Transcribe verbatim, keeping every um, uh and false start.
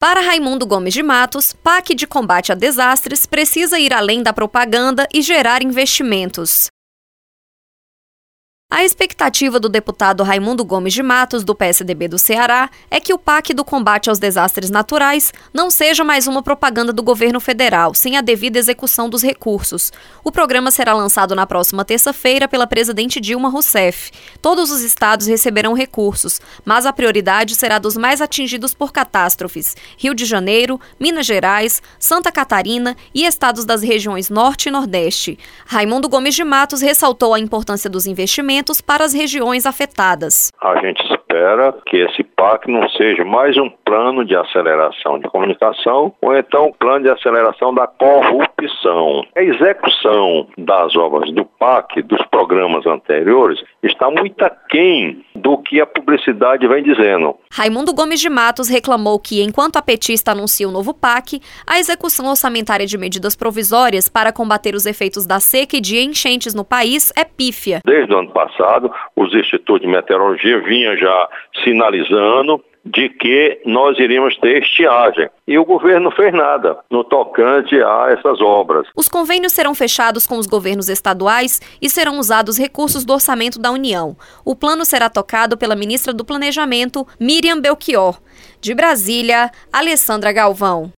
Para Raimundo Gomes de Matos, P A C de combate a desastres precisa ir além da propaganda e gerar investimentos. A expectativa do deputado Raimundo Gomes de Matos, do P S D B do Ceará, é que o P A C do combate aos desastres naturais não seja mais uma propaganda do governo federal, sem a devida execução dos recursos. O programa será lançado na próxima terça-feira pela presidente Dilma Rousseff. Todos os estados receberão recursos, mas a prioridade será dos mais atingidos por catástrofes: Rio de Janeiro, Minas Gerais, Santa Catarina e estados das regiões Norte e Nordeste. Raimundo Gomes de Matos ressaltou a importância dos investimentos para as regiões afetadas. A gente espera que esse P A C não seja mais um plano de aceleração de comunicação ou então um plano de aceleração da corrupção. A execução das obras do P A C, dos programas anteriores, está muito aquém do que a publicidade vem dizendo. Raimundo Gomes de Matos reclamou que, enquanto a petista anuncia o novo P A C, a execução orçamentária de medidas provisórias para combater os efeitos da seca e de enchentes no país é pífia. Desde o ano passado, os institutos de meteorologia vinham já sinalizando de que nós iríamos ter estiagem. E o governo não fez nada no tocante a essas obras. Os convênios serão fechados com os governos estaduais e serão usados recursos do orçamento da União. O plano será tocado pela ministra do Planejamento, Miriam Belchior. De Brasília, Alessandra Galvão.